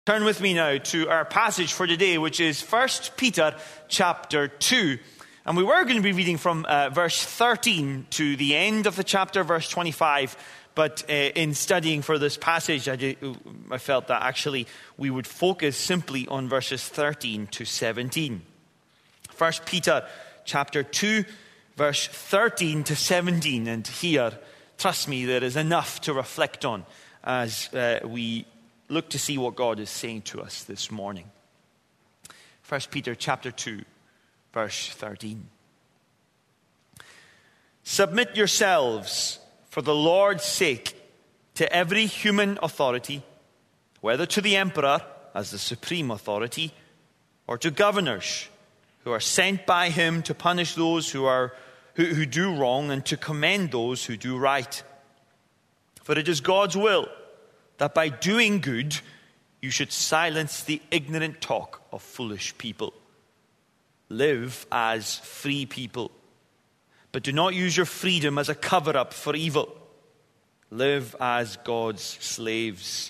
Turn with me now to our passage for today, which is 1 Peter chapter 2. And we were going to be reading from verse 13 to the end of the chapter, verse 25. But in studying for this passage, I felt that actually we would focus simply on verses 13 to 17. 1 Peter chapter 2, verse 13 to 17. And here, trust me, there is enough to reflect on as we look to see what God is saying to us this morning. 1 Peter chapter 2, verse 13. Submit yourselves for the Lord's sake to every human authority, whether to the emperor as the supreme authority, or to governors who are sent by him to punish those who do wrong and to commend those who do right. For it is God's will that by doing good, you should silence the ignorant talk of foolish people. Live as free people, but do not use your freedom as a cover-up for evil. Live as God's slaves.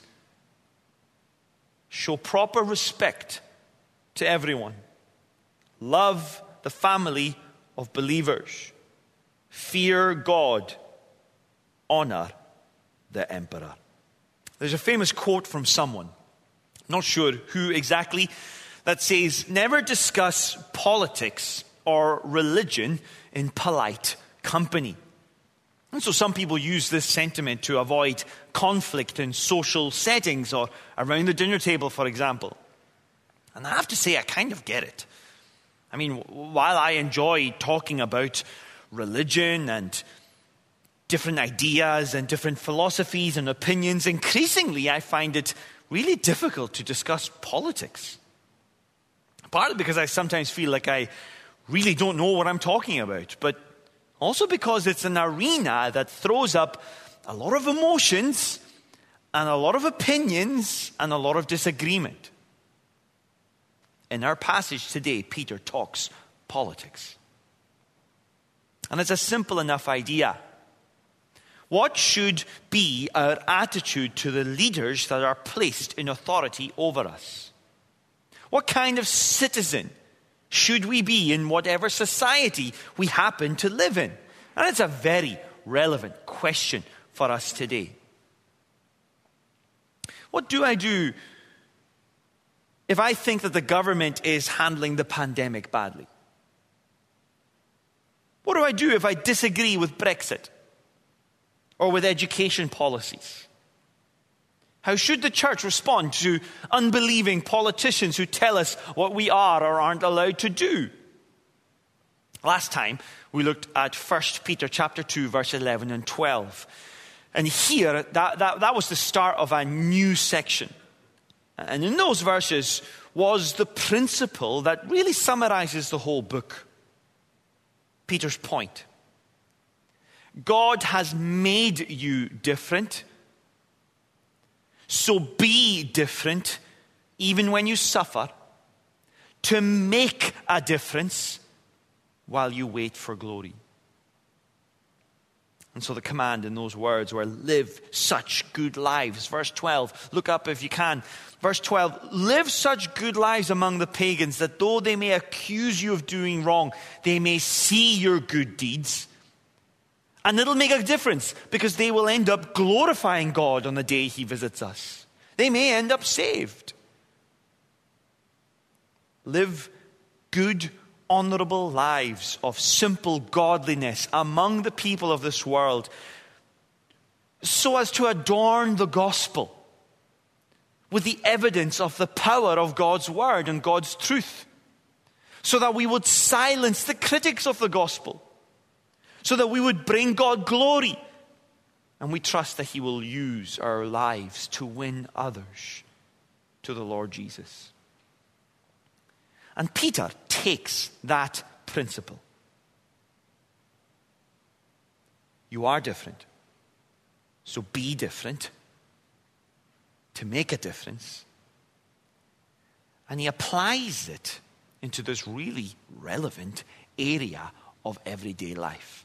Show proper respect to everyone. Love the family of believers. Fear God. Honor the emperor. There's a famous quote from someone, not sure who exactly, that says, never discuss politics or religion in polite company. And so some people use this sentiment to avoid conflict in social settings or around the dinner table, for example. And I have to say, I kind of get it. I mean, while I enjoy talking about religion and different ideas and different philosophies and opinions, increasingly I find it really difficult to discuss politics. Partly because I sometimes feel like I really don't know what I'm talking about, but also because it's an arena that throws up a lot of emotions and a lot of opinions and a lot of disagreement. In our passage today, Peter talks politics. And it's a simple enough idea. What should be our attitude to the leaders that are placed in authority over us? What kind of citizen should we be in whatever society we happen to live in? And it's a very relevant question for us today. What do I do if I think that the government is handling the pandemic badly? What do I do if I disagree with Brexit? Or with education policies? How should the church respond to unbelieving politicians who tell us what we are or aren't allowed to do? Last time, we looked at 1 Peter chapter 2, verse 11 and 12. And here, that was the start of a new section. And in those verses was the principle that really summarizes the whole book. Peter's point. God has made you different. So be different, even when you suffer, to make a difference while you wait for glory. And so the command in those words were, live such good lives. Verse 12, look up if you can. Verse 12, live such good lives among the pagans that though they may accuse you of doing wrong, they may see your good deeds. And it'll make a difference because they will end up glorifying God on the day he visits us. They may end up saved. Live good, honorable lives of simple godliness among the people of this world so as to adorn the gospel with the evidence of the power of God's word and God's truth, so that we would silence the critics of the gospel, so that we would bring God glory. And we trust that he will use our lives to win others to the Lord Jesus. And Peter takes that principle. You are different. So be different to make a difference. And he applies it into this really relevant area of everyday life.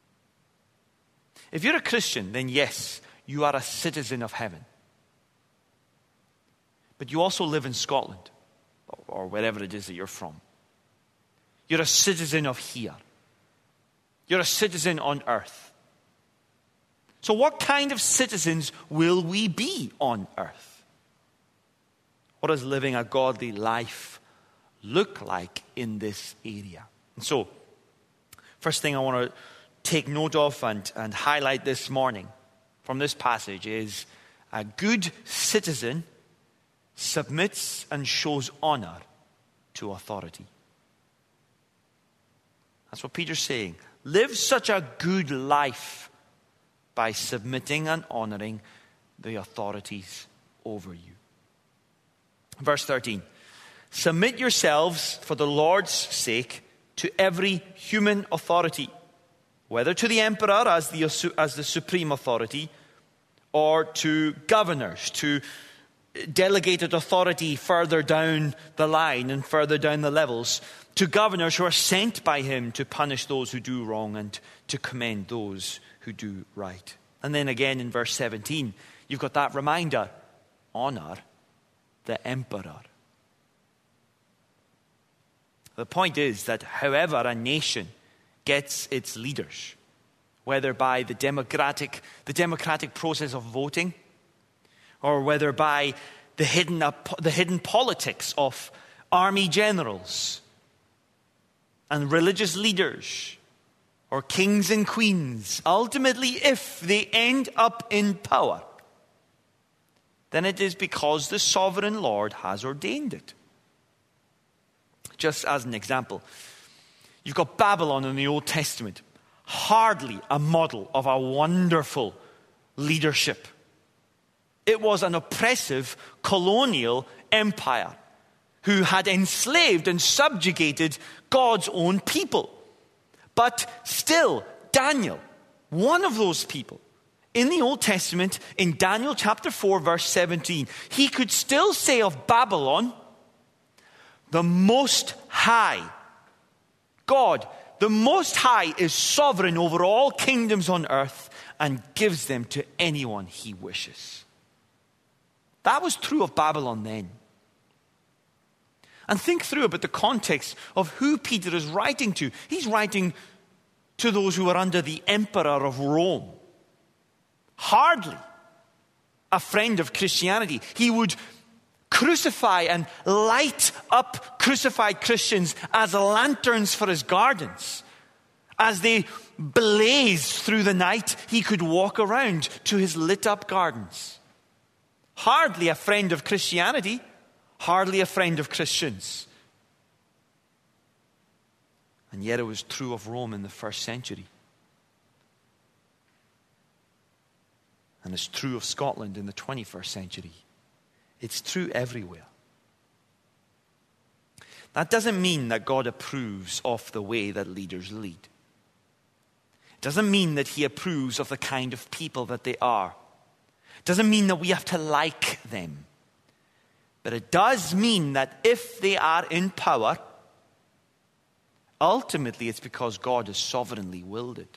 If you're a Christian, then yes, you are a citizen of heaven. but you also live in Scotland or wherever it is that you're from. You're a citizen of here. You're a citizen on earth. So what kind of citizens will we be on earth? What does living a godly life look like in this area? And so, first thing I want to take note of and highlight this morning from this passage is a good citizen submits and shows honor to authority. That's what Peter's saying. Live such a good life by submitting and honoring the authorities over you. Verse 13. Submit yourselves for the Lord's sake to every human authority, whether to the emperor as the supreme authority, or to governors, to delegated authority further down the line and further down the levels, to governors who are sent by him to punish those who do wrong and to commend those who do right. And then again in verse 17, you've got that reminder, honor the emperor. The point is that however a nation gets its leaders, whether by the democratic process of voting, or whether by the hidden politics of army generals and religious leaders, or kings and queens, ultimately if they end up in power, then it is because the sovereign Lord has ordained it. Just as an example, you've got Babylon in the Old Testament, hardly a model of a wonderful leadership. It was an oppressive colonial empire who had enslaved and subjugated God's own people. But still, Daniel, one of those people, in the Old Testament, in Daniel chapter 4, verse 17, he could still say of Babylon, the Most High, God, the Most High is sovereign over all kingdoms on earth and gives them to anyone he wishes. That was true of Babylon then. And think through about the context of who Peter is writing to. He's writing to those who are under the emperor of Rome. Hardly a friend of Christianity. He would crucify and light up crucified Christians as lanterns for his gardens. As they blazed through the night, he could walk around to his lit up gardens. Hardly a friend of Christianity, hardly a friend of Christians. And yet it was true of Rome in the first century. And it's true of Scotland in the 21st century. It's true everywhere. That doesn't mean that God approves of the way that leaders lead. It doesn't mean that he approves of the kind of people that they are. It doesn't mean that we have to like them. But it does mean that if they are in power, ultimately it's because God has sovereignly willed it.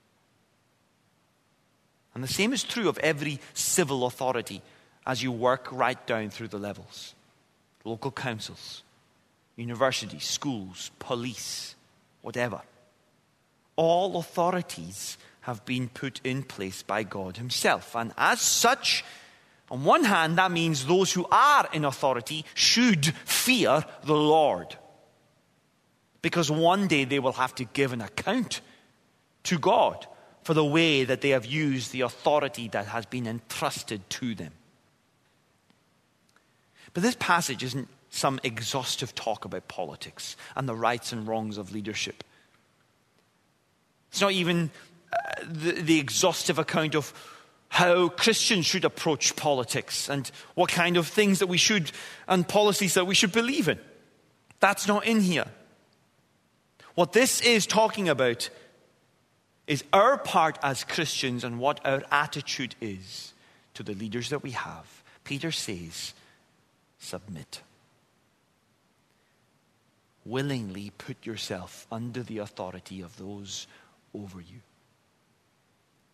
And the same is true of every civil authority as you work right down through the levels. Local councils, universities, schools, police, whatever. All authorities have been put in place by God himself. And as such, on one hand, that means those who are in authority should fear the Lord. Because one day they will have to give an account to God for the way that they have used the authority that has been entrusted to them. But this passage isn't some exhaustive talk about politics and the rights and wrongs of leadership. It's not even the exhaustive account of how Christians should approach politics and what kind of things that we should and policies that we should believe in. That's not in here. What this is talking about is our part as Christians and what our attitude is to the leaders that we have. Peter says, submit. Willingly put yourself under the authority of those over you.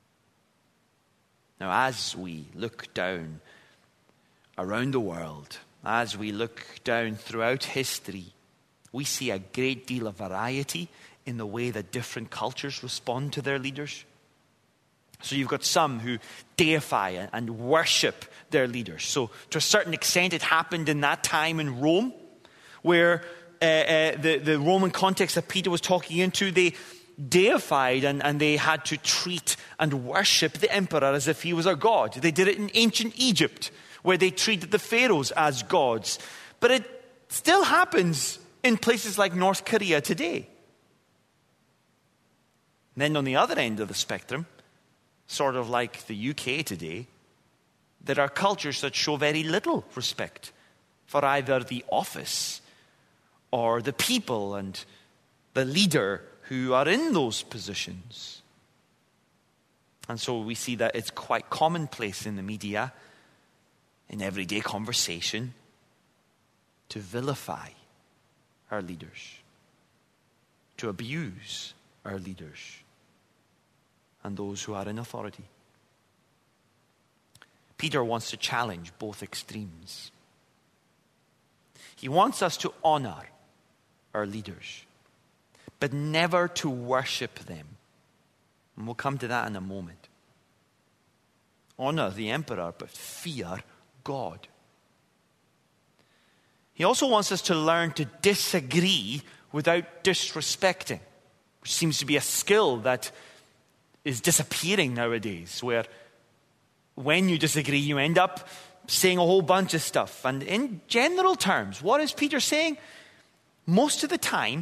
Now, as we look down around the world As we look down throughout history, we see a great deal of variety in the way that different cultures respond to their leaders. So you've got some who deify and worship their leaders. So to a certain extent, it happened in that time in Rome, where the Roman context that Peter was talking into, they deified and they had to treat and worship the emperor as if he was a god. They did it in ancient Egypt, where they treated the pharaohs as gods. But it still happens in places like North Korea today. And then on the other end of the spectrum, sort of like the UK today, there are cultures that show very little respect for either the office or the people and the leader who are in those positions. And so we see that it's quite commonplace in the media, in everyday conversation, to vilify our leaders, to abuse our leaders and those who are in authority. Peter wants to challenge both extremes. He wants us to honor our leaders, but never to worship them. And we'll come to that in a moment. Honor the emperor, but fear God. He also wants us to learn to disagree without disrespecting, which seems to be a skill that is disappearing nowadays, where when you disagree, you end up saying a whole bunch of stuff. And in general terms, what is Peter saying? Most of the time,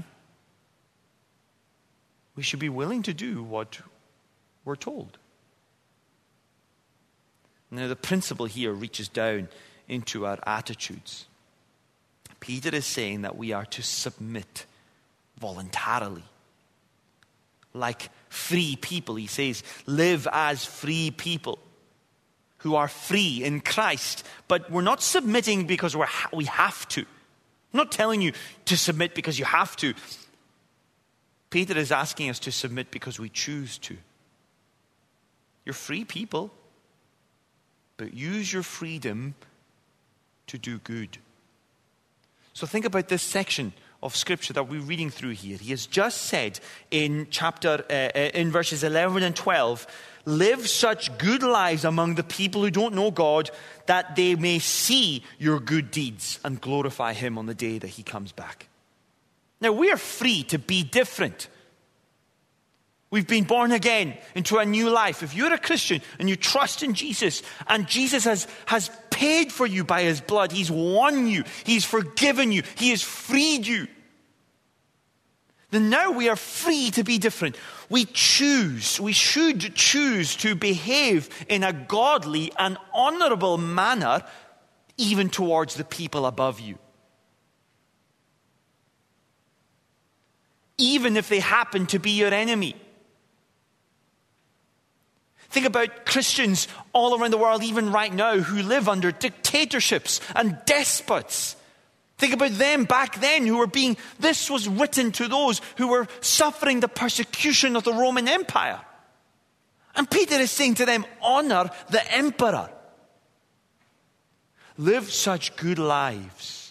we should be willing to do what we're told. Now, the principle here reaches down into our attitudes. Peter is saying that we are to submit voluntarily. Like free people, he says, live as free people who are free in Christ. But we're not submitting because we have to. I'm not telling you to submit because you have to. Peter is asking us to submit because we choose to. You're free people, but use your freedom to do good. So think about this section of Scripture that we're reading through here. He has just said in verses 11 and 12, live such good lives among the people who don't know God, that they may see your good deeds and glorify Him on the day that He comes back. Now, we are free to be different. We've been born again into a new life. If you're a Christian and you trust in Jesus, and Jesus has paid for you by His blood, He's won you, He's forgiven you, He has freed you, then now we are free to be different. We should choose to behave in a godly and honorable manner, even towards the people above you. Even if they happen to be your enemy. Think about Christians all around the world, even right now, who live under dictatorships and despots. Think about them back then this was written to those who were suffering the persecution of the Roman Empire. And Peter is saying to them, honor the emperor. Live such good lives.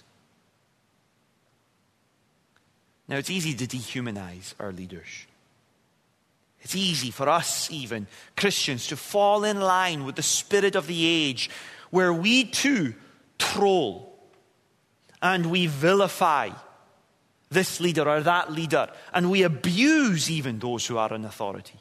Now, it's easy to dehumanize our leaders. It's easy for us, even Christians, to fall in line with the spirit of the age, where we too troll and we vilify this leader or that leader, and we abuse even those who are in authority.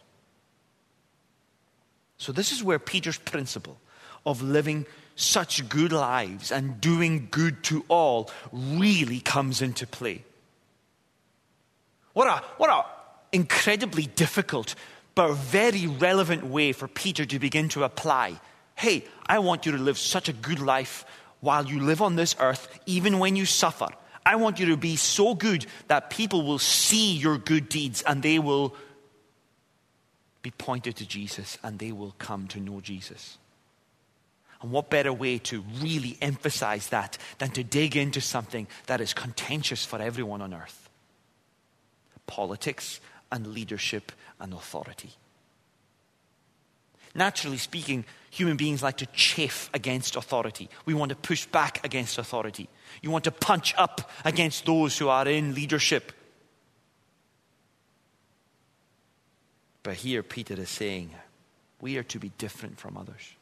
So this is where Peter's principle of living such good lives and doing good to all really comes into play. What a incredibly difficult but very relevant way for Peter to begin to apply. Hey, I want you to live such a good life while you live on this earth, even when you suffer. I want you to be so good that people will see your good deeds and they will be pointed to Jesus and they will come to know Jesus. And what better way to really emphasize that than to dig into something that is contentious for everyone on earth? Politics and leadership and authority. Naturally speaking, human beings like to chafe against authority. We want to push back against authority. You want to punch up against those who are in leadership. But here Peter is saying, we are to be different from others.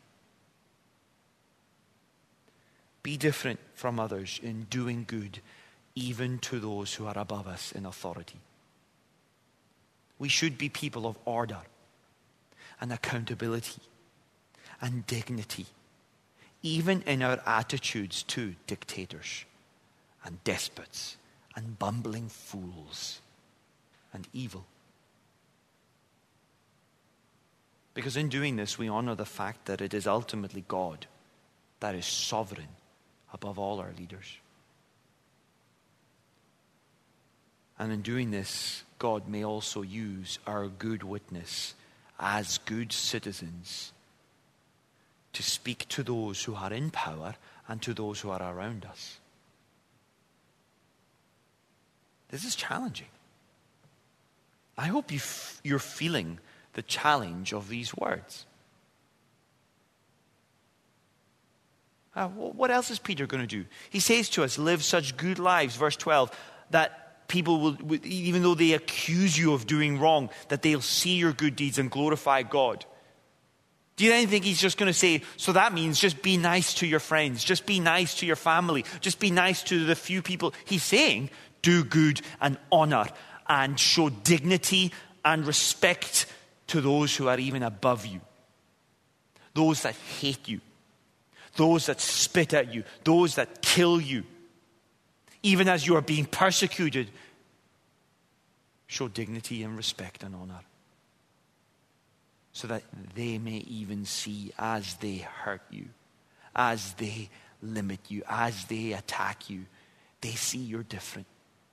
Be different from others in doing good, even to those who are above us in authority. We should be people of order and accountability and dignity, even in our attitudes to dictators and despots and bumbling fools and evil. Because in doing this, we honor the fact that it is ultimately God that is sovereign above all our leaders. And in doing this, God may also use our good witness as good citizens to speak to those who are in power and to those who are around us. This is challenging. I hope you're feeling the challenge of these words. What else is Peter going to do? He says to us, live such good lives, verse 12, that people will, even though they accuse you of doing wrong, that they'll see your good deeds and glorify God. Do you then think he's just going to say, so that means just be nice to your friends, just be nice to your family, just be nice to the few people? He's saying, do good and honor and show dignity and respect to those who are even above you, those that hate you, those that spit at you, those that kill you. Even as you are being persecuted, show dignity and respect and honor, so that they may even see as they hurt you, as they limit you, as they attack you, they see you're different.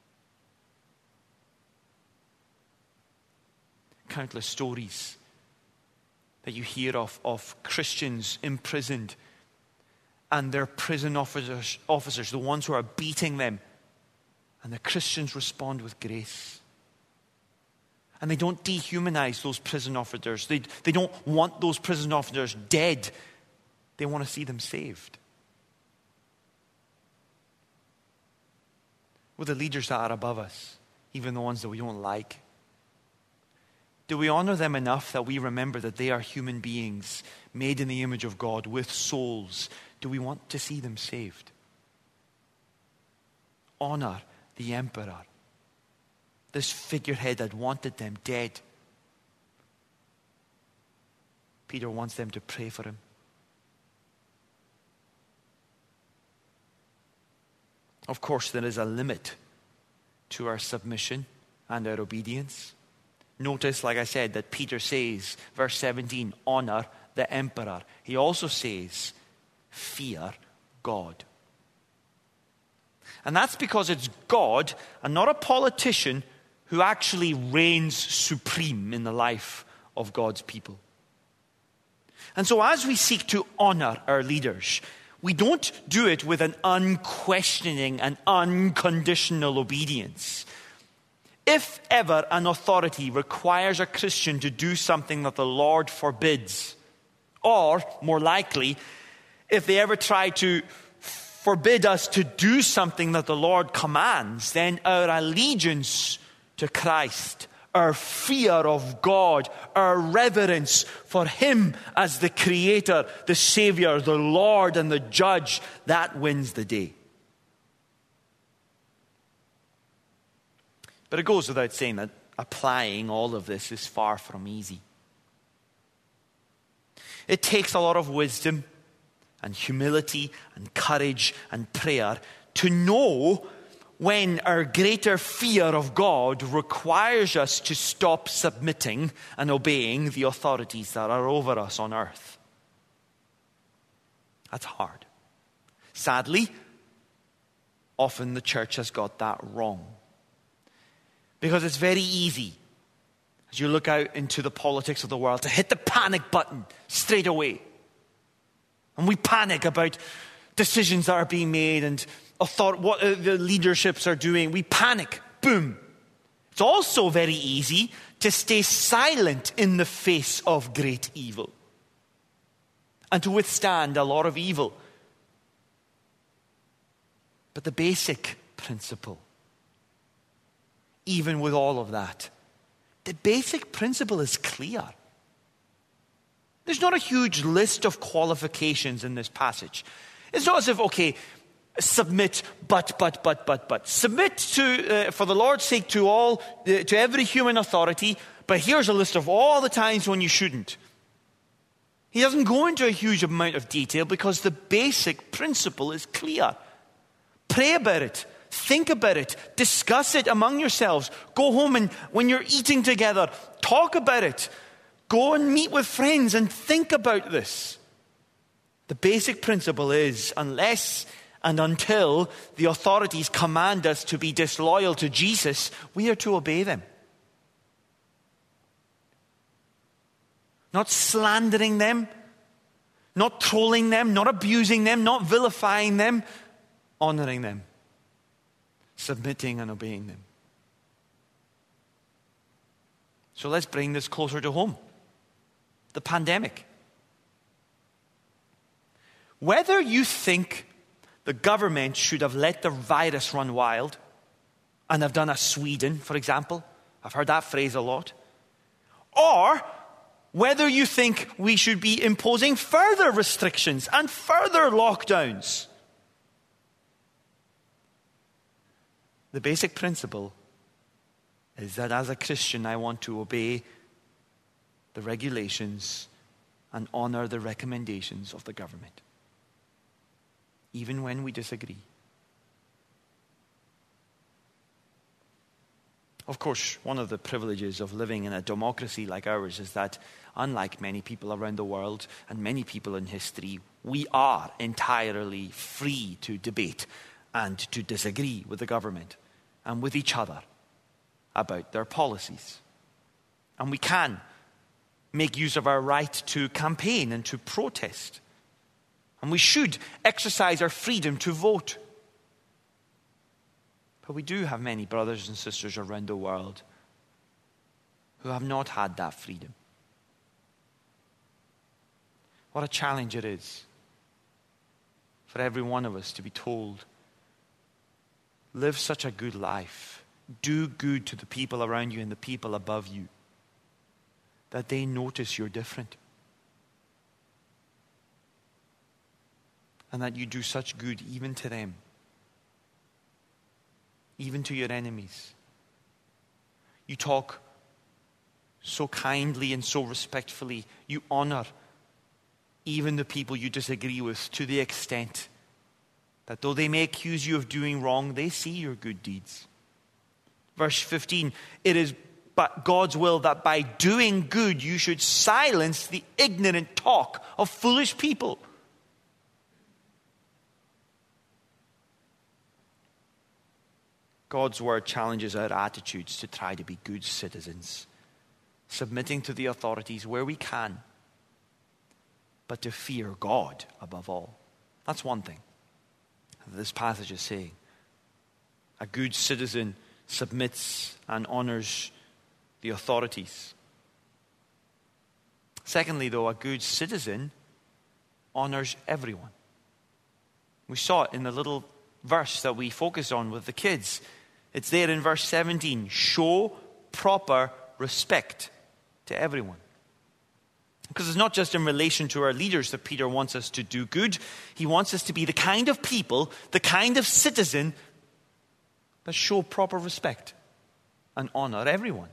Countless stories that you hear of Christians imprisoned, and their prison officers, the ones who are beating them, and the Christians respond with grace. And they don't dehumanize those prison officers. They don't want those prison officers dead. They want to see them saved. With the leaders that are above us, even the ones that we don't like, do we honor them enough that we remember that they are human beings made in the image of God with souls? Do we want to see them saved? Honor the emperor, this figurehead that wanted them dead. Peter wants them to pray for him. Of course, there is a limit to our submission and our obedience. Notice, like I said, that Peter says, verse 17, honor the emperor. He also says, fear God. And that's because it's God and not a politician who actually reigns supreme in the life of God's people. And so as we seek to honor our leaders, we don't do it with an unquestioning and unconditional obedience. If ever an authority requires a Christian to do something that the Lord forbids, or more likely, if they ever try to forbid us to do something that the Lord commands, then our allegiance to Christ, our fear of God, our reverence for Him as the Creator, the Savior, the Lord and the Judge, that wins the day. But it goes without saying that applying all of this is far from easy. It takes a lot of wisdom and humility and courage and prayer to know when our greater fear of God requires us to stop submitting and obeying the authorities that are over us on earth. That's hard. Sadly, often the church has got that wrong. Because it's very easy, as you look out into the politics of the world, to hit the panic button straight away. And we panic about decisions that are being made and what the leaderships are doing. We panic. Boom. It's also very easy to stay silent in the face of great evil. and to withstand a lot of evil. But the basic principle, even with all of that, the basic principle is clear. There's not a huge list of qualifications in this passage. It's not as if, okay, submit, but. Submit to, for the Lord's sake, to every human authority, but here's a list of all the times when you shouldn't. He doesn't go into a huge amount of detail because the basic principle is clear. Pray about it. Think about it. Discuss it among yourselves. Go home and when you're eating together, talk about it. Go and meet with friends and think about this. The basic principle is, unless and until the authorities command us to be disloyal to Jesus, we are to obey them. Not slandering them, not trolling them, not abusing them, not vilifying them, honoring them, submitting and obeying them. So let's bring this closer to home. The pandemic. Whether you think the government should have let the virus run wild and have done a Sweden, for example, I've heard that phrase a lot, or whether you think we should be imposing further restrictions and further lockdowns, the basic principle is that as a Christian, I want to obey the regulations and honor the recommendations of the government, even when we disagree. Of course, one of the privileges of living in a democracy like ours is that, unlike many people around the world and many people in history, we are entirely free to debate and to disagree with the government and with each other about their policies. And we can make use of our right to campaign and to protest. And we should exercise our freedom to vote. But we do have many brothers and sisters around the world who have not had that freedom. What a challenge it is for every one of us to be told, live such a good life, do good to the people around you and the people above you, that they notice you're different. And that you do such good even to them, even to your enemies. You talk so kindly and so respectfully. You honor even the people you disagree with, to the extent that though they may accuse you of doing wrong, they see your good deeds. Verse 15, it is but God's will that by doing good you should silence the ignorant talk of foolish people. God's word challenges our attitudes to try to be good citizens, submitting to the authorities where we can, but to fear God above all. That's one thing this passage is saying. A good citizen submits and honors the authorities. Secondly, though, a good citizen honors everyone. We saw it in the little verse that we focused on with the kids. It's there in verse 17. Show proper respect to everyone. Because it's not just in relation to our leaders that Peter wants us to do good. He wants us to be the kind of people, the kind of citizen that show proper respect and honor everyone.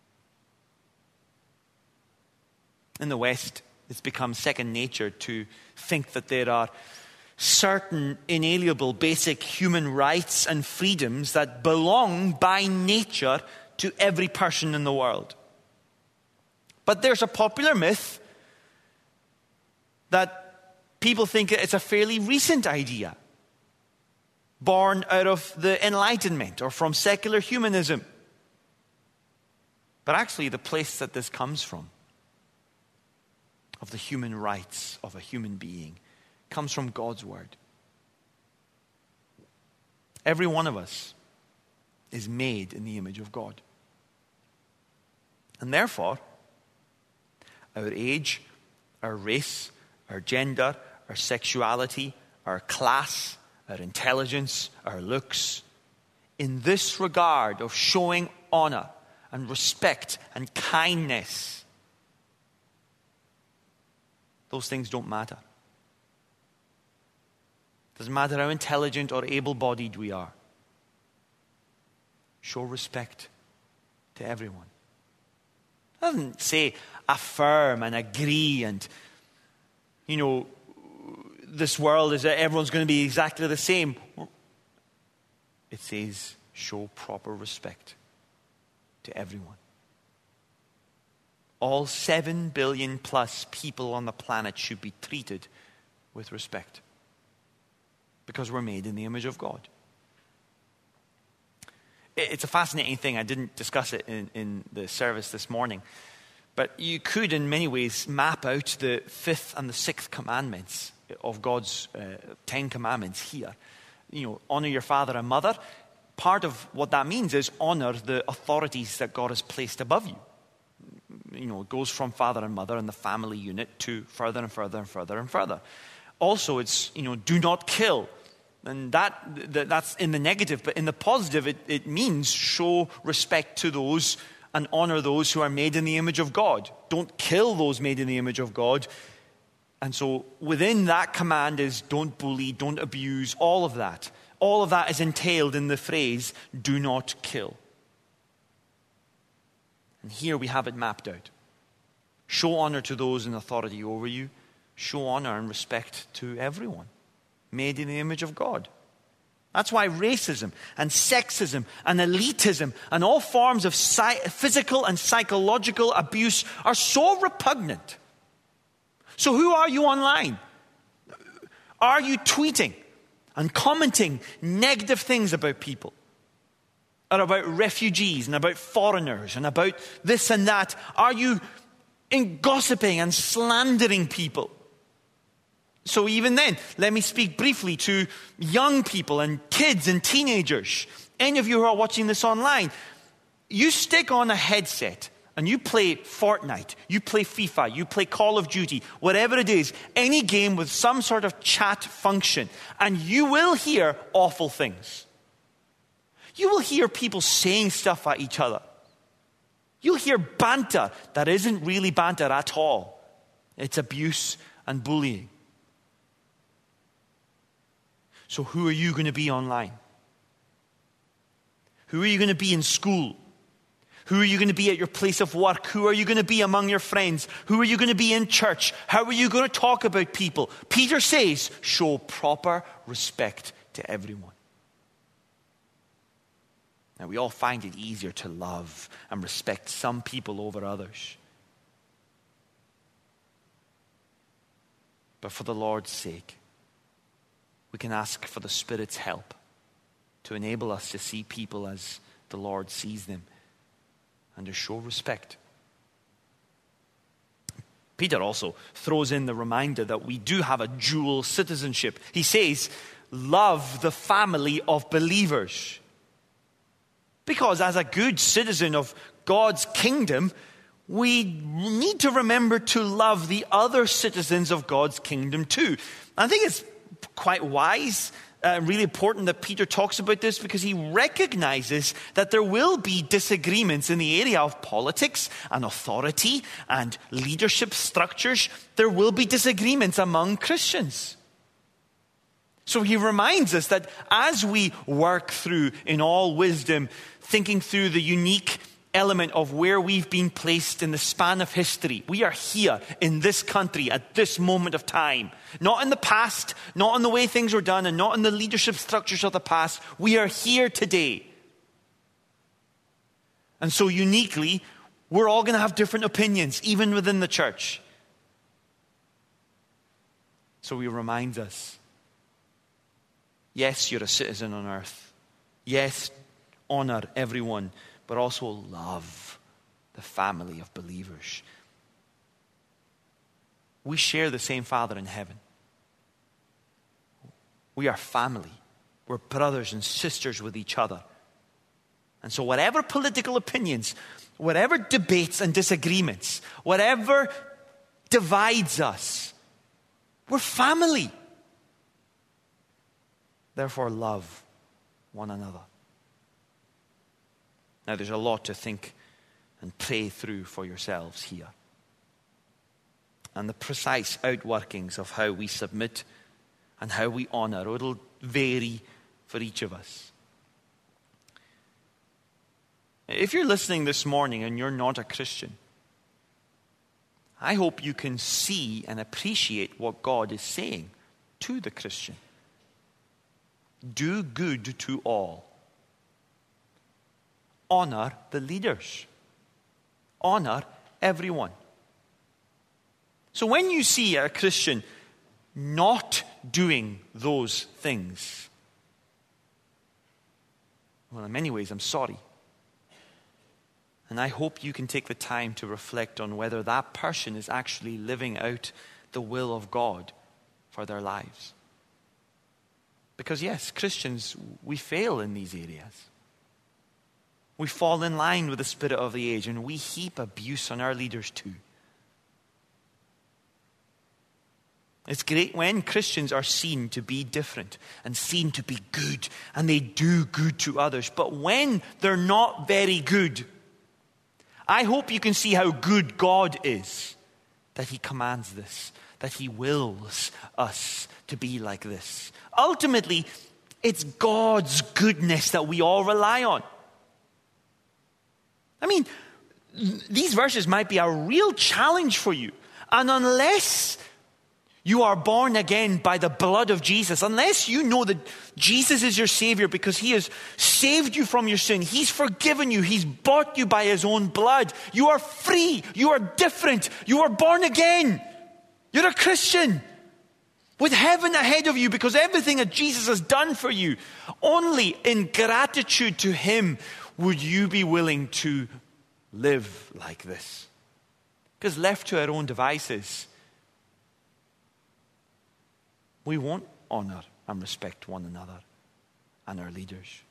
In the West, it's become second nature to think that there are certain inalienable basic human rights and freedoms that belong by nature to every person in the world. But there's a popular myth that people think it's a fairly recent idea, born out of the Enlightenment or from secular humanism. But actually, the place that this comes from, of the human rights of a human being, comes from God's word. Every one of us is made in the image of God. And therefore, our age, our race, our gender, our sexuality, our class, our intelligence, our looks. In this regard of showing honor and respect and kindness, those things don't matter. Doesn't matter how intelligent or able-bodied we are. Show respect to everyone. It doesn't say affirm and agree and, this world is that everyone's going to be exactly the same. It says show proper respect to everyone. All 7 billion plus people on the planet should be treated with respect because we're made in the image of God. It's a fascinating thing. I didn't discuss it in the service this morning. But you could, in many ways, map out the 5th and the 6th commandments of God's 10 commandments here. Honor your father and mother. Part of what that means is honor the authorities that God has placed above you. It goes from father and mother and the family unit to further and further and further and further. Also, it's, do not kill. And that's in the negative. But in the positive, it means show respect to those and honor those who are made in the image of God. Don't kill those made in the image of God. And so within that command is don't bully, don't abuse, all of that. All of that is entailed in the phrase, do not kill. And here we have it mapped out. Show honor to those in authority over you. Show honor and respect to everyone made in the image of God. That's why racism and sexism and elitism and all forms of physical and psychological abuse are so repugnant. So who are you online? Are you tweeting and commenting negative things about people? Or about refugees and about foreigners and about this and that? Are you gossiping and slandering people? So even then, let me speak briefly to young people and kids and teenagers. Any of you who are watching this online, you stick on a headset and you play Fortnite, you play FIFA, you play Call of Duty, whatever it is, any game with some sort of chat function, and you will hear awful things. You will hear people saying stuff at each other. You'll hear banter that isn't really banter at all. It's abuse and bullying. So who are you going to be online? Who are you going to be in school? Who are you going to be at your place of work? Who are you going to be among your friends? Who are you going to be in church? How are you going to talk about people? Peter says, show proper respect to everyone. Now, we all find it easier to love and respect some people over others. But for the Lord's sake, we can ask for the Spirit's help to enable us to see people as the Lord sees them and to show respect. Peter also throws in the reminder that we do have a dual citizenship. He says, love the family of believers. Because as a good citizen of God's kingdom, we need to remember to love the other citizens of God's kingdom too. I think it's quite wise, really important that Peter talks about this because he recognizes that there will be disagreements in the area of politics and authority and leadership structures. There will be disagreements among Christians. So he reminds us that as we work through, in all wisdom, thinking through the unique element of where we've been placed in the span of history. We are here in this country at this moment of time. Not in the past, not in the way things were done, and not in the leadership structures of the past. We are here today. And so uniquely, we're all going to have different opinions, even within the church. So he reminds us, yes, you're a citizen on earth. Yes, honor everyone, but also love the family of believers. We share the same Father in heaven. We are family. We're brothers and sisters with each other. And so whatever political opinions, whatever debates and disagreements, whatever divides us, We're family. Therefore, love one another. Now, there's a lot to think and pray through for yourselves here. And the precise outworkings of how we submit and how we honor, it'll vary for each of us. If you're listening this morning and you're not a Christian, I hope you can see and appreciate what God is saying to the Christian. Do good to all. Honor the leaders. Honor everyone. So when you see a Christian not doing those things, well, in many ways, I'm sorry. And I hope you can take the time to reflect on whether that person is actually living out the will of God for their lives. Because yes, Christians, we fail in these areas. We fall in line with the spirit of the age, and we heap abuse on our leaders too. It's great when Christians are seen to be different and seen to be good, and they do good to others. But when they're not very good, I hope you can see how good God is, that He commands this, that He wills us to be like this. Ultimately, it's God's goodness that we all rely on. I mean, these verses might be a real challenge for you. And unless you are born again by the blood of Jesus, unless you know that Jesus is your Savior because He has saved you from your sin, He's forgiven you, He's bought you by His own blood, you are free, you are different, you are born again. You're a Christian with heaven ahead of you because everything that Jesus has done for you. Only in gratitude to Him would you be willing to live like this. Because left to our own devices, we won't honor and respect one another and our leaders.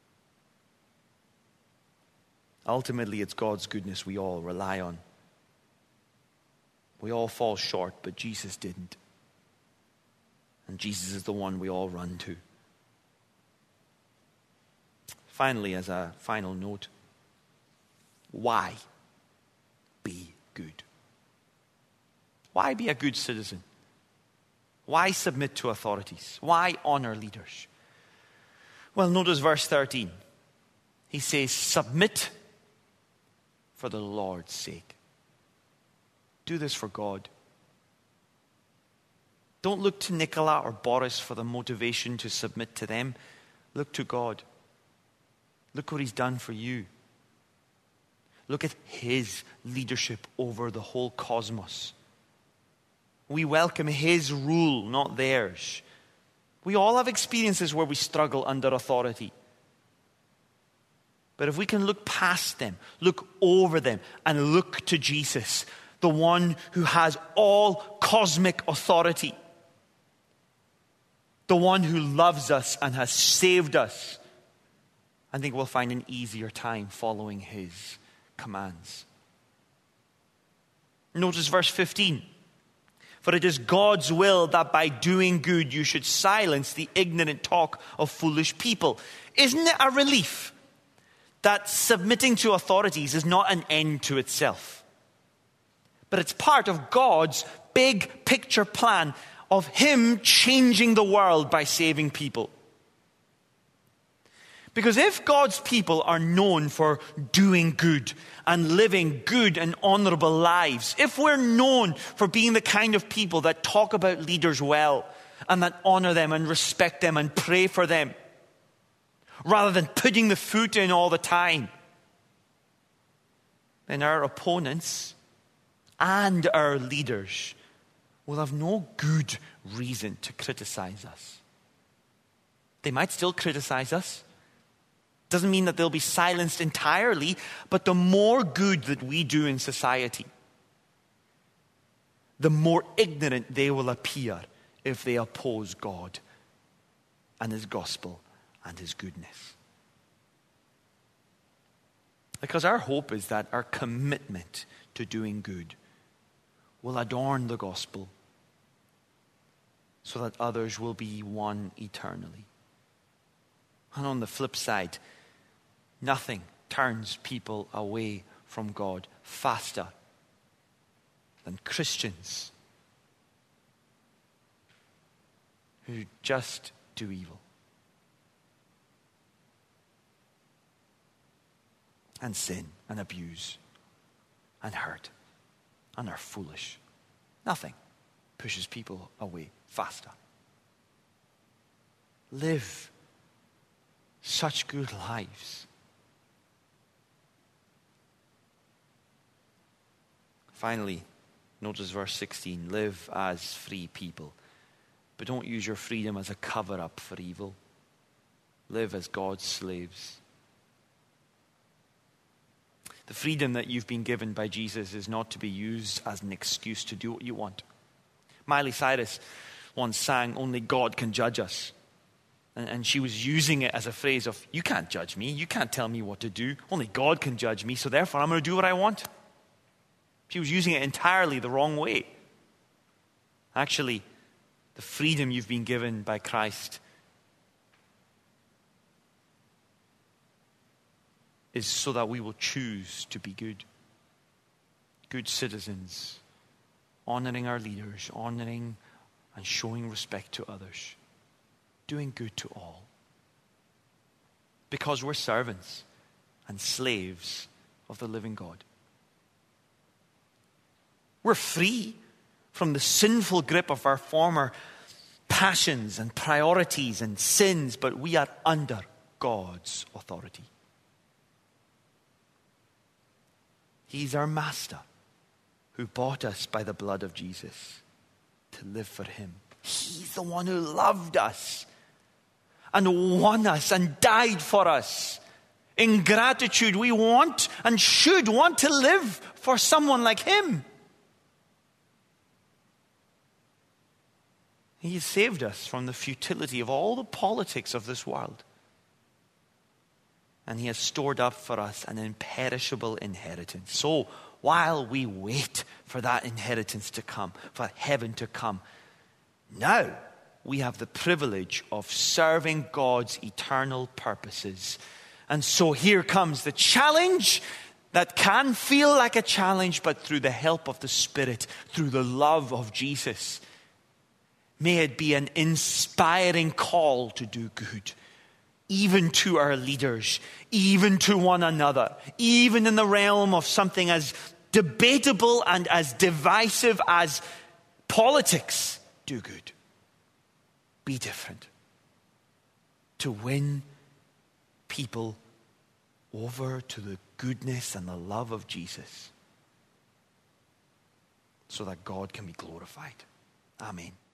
Ultimately, it's God's goodness we all rely on. We all fall short, but Jesus didn't. And Jesus is the one we all run to. Finally, as a final note, why be good? Why be a good citizen? Why submit to authorities? Why honor leaders? Well, notice verse 13. He says, submit for the Lord's sake. Do this for God. Don't look to Nicola or Boris for the motivation to submit to them. Look to God. Look what He's done for you. Look at His leadership over the whole cosmos. We welcome His rule, not theirs. We all have experiences where we struggle under authority. But if we can look past them, look over them, and look to Jesus, the one who has all cosmic authority, the one who loves us and has saved us, I think we'll find an easier time following His commands. Notice verse 15. For it is God's will that by doing good you should silence the ignorant talk of foolish people. Isn't it a relief that submitting to authorities is not an end to itself, but it's part of God's big picture plan of Him changing the world by saving people? Because if God's people are known for doing good and living good and honorable lives, if we're known for being the kind of people that talk about leaders well and that honor them and respect them and pray for them, rather than putting the foot in all the time, then our opponents and our leaders will have no good reason to criticize us. They might still criticize us. Doesn't mean that they'll be silenced entirely, but the more good that we do in society, the more ignorant they will appear if they oppose God and His gospel and His goodness. Because our hope is that our commitment to doing good will adorn the gospel so that others will be one eternally. And on the flip side, nothing turns people away from God faster than Christians who just do evil. And sin and abuse and hurt and are foolish. Nothing pushes people away faster. Live such good lives. Finally, notice verse 16. Live as free people, but don't use your freedom as a cover-up for evil. Live as God's slaves. The freedom that you've been given by Jesus is not to be used as an excuse to do what you want. Miley Cyrus once sang, "Only God can judge us." And she was using it as a phrase of, you can't judge me, you can't tell me what to do, only God can judge me, so therefore I'm going to do what I want. She was using it entirely the wrong way. Actually, the freedom you've been given by Christ is so that we will choose to be good citizens, honoring our leaders, honoring and showing respect to others, doing good to all. Because we're servants and slaves of the living God. We're free from the sinful grip of our former passions and priorities and sins, but we are under God's authority. He's our master who bought us by the blood of Jesus to live for him. He's the one who loved us and won us and died for us. In gratitude, we want and should want to live for someone like him. He has saved us from the futility of all the politics of this world. And he has stored up for us an imperishable inheritance. So while we wait for that inheritance to come, for heaven to come, now we have the privilege of serving God's eternal purposes. And so here comes the challenge that can feel like a challenge, but through the help of the Spirit, through the love of Jesus, may it be an inspiring call to do good. Even to our leaders, even to one another, even in the realm of something as debatable and as divisive as politics, do good. Be different. To win people over to the goodness and the love of Jesus so that God can be glorified. Amen.